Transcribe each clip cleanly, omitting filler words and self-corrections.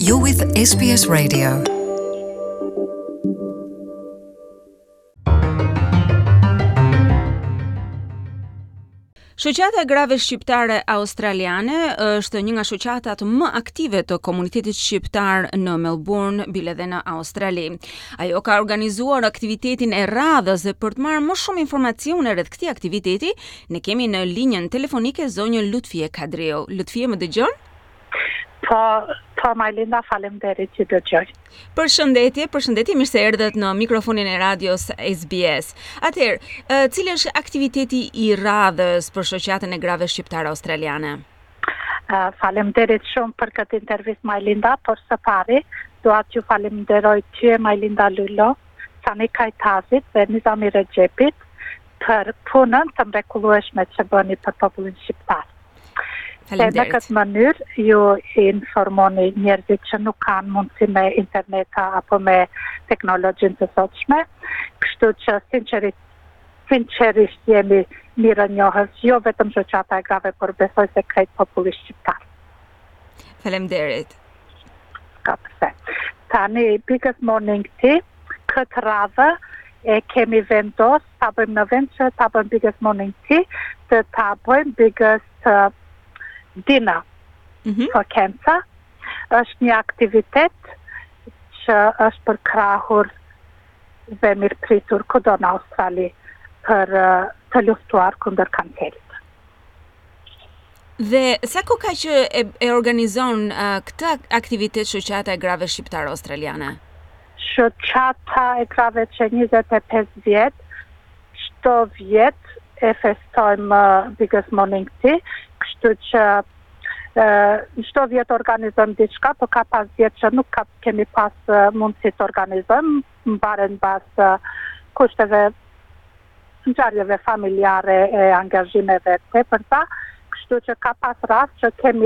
You're with SBS Radio. Shoqata e grave shqiptare australiane është një nga shoqatat më aktive të komunitetit shqiptar në Melbourne, bile dhe në Australi. Ajo ka organizuar aktivitetin e radhës dhe për të marrë më shumë informacione rreth këtij aktiviteti, ne kemi në linjën telefonike zonjën Lutfie Kadriu. Lutfie, më dëgjon? Po Majlinda, faleminderit që dëgjoj. Përshëndetje, mirë se erdhët në mikrofonin e radios SBS. Atëherë, cili është aktiviteti i radhës për shoqatën e grave shqiptare australiane? Faleminderit shumë për këtë intervistë Majlinda, por së pari dua t'ju falenderoj ty, Majlinda Lulo, Sani Kajtazit dhe Nizami Regjepit për punën të mrekullueshme që bëni për popullin shqiptar. Se në këtë mënyrë ju informoni njerëzit që nuk kanë mundësi me interneta apo me teknologjinë të sotshme, kështu që sinqerisht jemi mirënjohës, jo vetëm shoqata e grave, por besoj se krejt populli shqiptar. Faleminderit. Ka përse. Tani, Biggest Morning Tea, këtë radhë e kemi vendos, ta bëjmë në vend që ta bëjmë Biggest Morning Tea, të ta bëjmë Biggest Dinner for Cancer. Është një aktivitet që është përkrahur dhe mirëpritur kudo në Australi për të luftuar kundër kancerit. Dhe sa kohë ka që e organizon këtë aktivitet shoqata e grave shqiptare australiane? Shoqata e grave që 25 vjet, çdo vjet e festojmë Biggest Morning Tea, kështu që çdo vjet organizojmë diçka, por ka pas vjet që nuk kemi pas mundësi të organizojmë, mbaren pas kushteve, ngjarjeve familjare e angazhimeve të tepërta, kështu që ka pas rast që kemi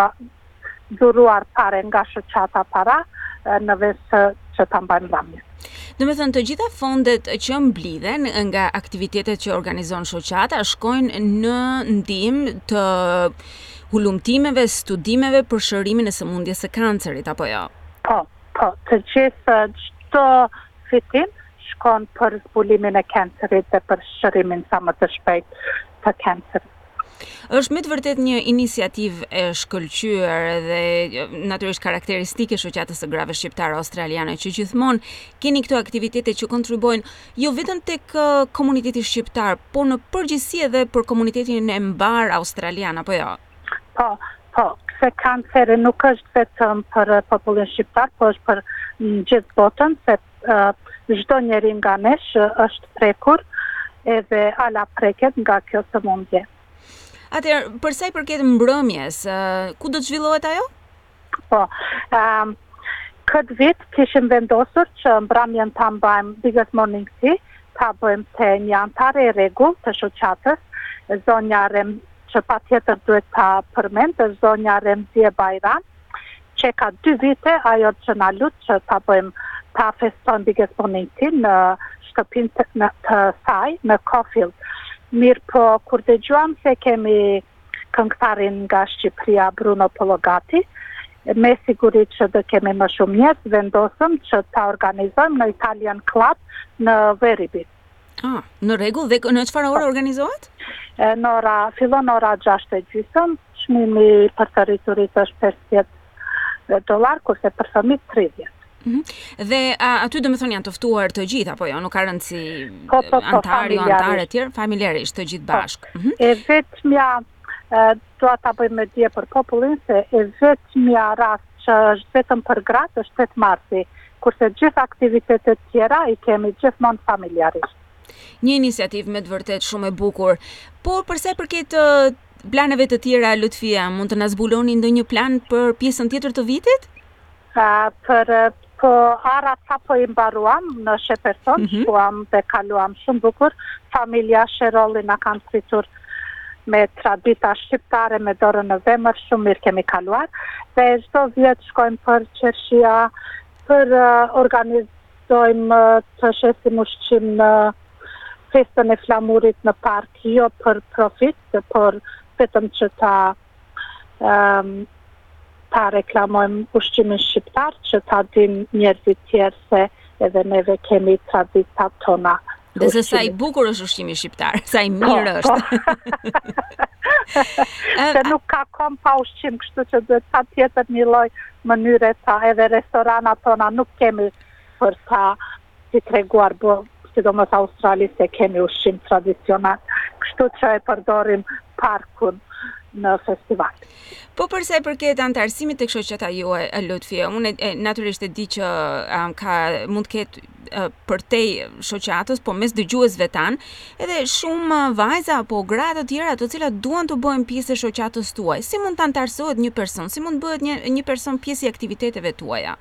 dhuruar pare nga shoqata para në vend që ta mbajmë rramje. Do me thënë, të gjitha fondet që mblidhen nga aktivitetet që organizon shoqata shkojnë në ndihmë të hulumtimeve, studimeve për shërimin e sëmundjes së kancerit, apo jo? Po, të gjithë çdo fitim shkon për zbulimin e kancerit dhe për shërimin sa më të shpejt të kancerit. Është me të vërtet një iniciativë e shkëlqyer dhe natyrisht karakteristike shoqatës së grave shqiptare australiane, që gjithmonë keni këto aktivitete që kontribuojnë jo vetëm tek komuniteti shqiptar, por në përgjithësi edhe për komunitetin e mbar australian, apo jo? Po, se kanceri nuk është vetëm për popullin shqiptar, por është për gjithë botën, se çdo njeri nga nesh është prekur edhe ala preket nga kjo sëmundje. Atëherë, për sa i përket mbrëmjes, ku do të zhvillohet ajo? Po, këtë vit kishim vendosur që mbrëmjen ta mbajmë Biggest Morning Tea, ta bëjmë te një antare e rregull të shoqatës, zonja Rem, që patjetër duhet ta përmend, është zonja Remzie Bajram, që ka 2 vite ajo që na lut që ta bëjmë, ta festojmë Biggest Morning Tea në shtëpinë të saj në Caulfield. Mirë, po kur dëgjuam se kemi këngëtarin nga Shqipëria Bruno Pologati, me siguri që do kemi më shumë njerëz, vendosëm që ta organizojmë në Italian Club në Werribee. Në rregull, dhe në çfarë ore organizohet? Fillon ora 6:30, çmimi për të rriturit është $50, kurse për fëmijët 30. Dhe aty do me thonë janë të ftuar të gjithë, apo jo? Nuk ka rëndësi antare tjerë, familjarisht të gjithë bashkë. E vetëmja, dua ta bëjmë me dje për popullin, se e vetëmja rast që është vetëm për gratë është 8 marsi, kurse gjithë aktivitetet tjera i kemi gjithmonë familjarisht. Një iniciativë me të vërtet shumë e bukur. Por përsa i përket planeve të tjera, Lutfia, mund të na zbuloni ndonjë plan për pjesën tjetër të vitit? Po ara sa po i mbaruam në Shepperton, shkuam dhe kaluam shumë bukur. Familja Sherolli na kanë pritur me tradita shqiptare, me dorën në zemër, shumë mirë kemi kaluar. Dhe çdo vjet shkojmë për qershia, për organizojmë të shesim ushqim në festën e flamurit në park, jo për profit, por vetëm që ta ta reklamojmë ushqimin shqiptar që ta din njerëzit tjerë se edhe neve kemi traditat tona. Dhe se sa i bukur është ushqimi shqiptar, sa i mirë është. Se nuk ka kom pa ushqim, kështu që duhet pa tjetër një lloj mënyre ta edhe restoranat tona nuk kemi për ta si treguar sidomos Australi se kemi ushqim tradicional, kështu që e përdorim parkun në festival. Po përsa i përket antarësimit tek shoqata juaj, Lutfi, unë natyrisht e di që mund të ketë përtej shoqatës, po mes dëgjuesve tan, edhe shumë vajza apo gra të tjera të cilat duan të bëhen pjesë e shoqatës tuaj. Si mund të antarësohet një person? Si mund bëhet një person pjesë i aktiviteteve tuaja?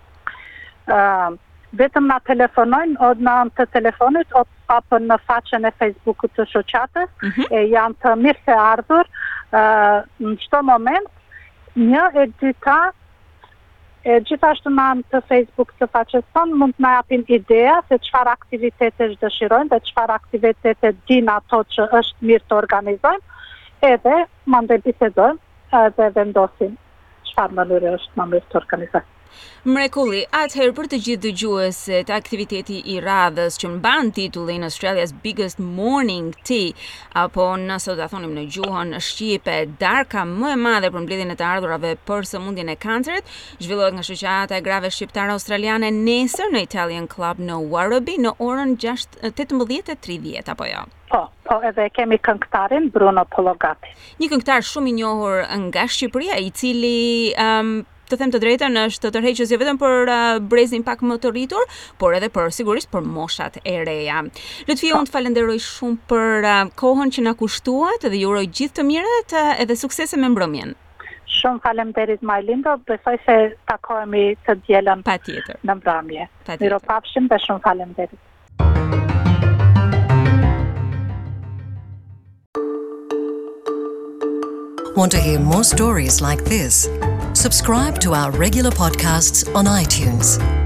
Vetëm na telefonojnë o në anë të telefonit apo në faqen e Facebookut të shoqatës, e janë të mirë se ardhur në çdo moment. Një e dyta, gjithashtu në anë të Facebook të faqes tonë mund të na japin idea se çfarë aktivitete dëshirojnë dhe çfarë aktivitete din ato që është mirë të organizojmë, edhe mandej bisedojmë edhe vendosim çfarë mënyre është më mirë të organizojmë. Mrekulli, atëherë për të gjithë dëgjuesit, aktiviteti i radhës që mban titullin Australia's Biggest Morning Tea, apo nëse do ta thonim në gjuhën shqipe, darka më e madhe për mbledhjen e të ardhurave për sëmundjen e kancerit, zhvillohet nga shoqata e grave shqiptare australiane nesër në Italian Club në Werribee në orën 18:30 apo jo? Po, edhe kemi këngëtarin Bruno Pologati. Një këngëtar shumë i njohur nga Shqipëria, i cili të them të drejtën është tërheqës jo vetëm për brezin pak më të rritur, por edhe për sigurisht për moshat e reja. Lutfi, unë të falenderoj shumë për kohën që na kushtuat dhe ju uroj gjithë të mirët edhe suksese me mbrëmjen. Shumë faleminderit Majlindo, besoj se takohemi të dielën patjetër në mbrëmje. Miropafshim dhe shumë faleminderit. Want to hear more stories like this? Subscribe to our regular podcasts on iTunes.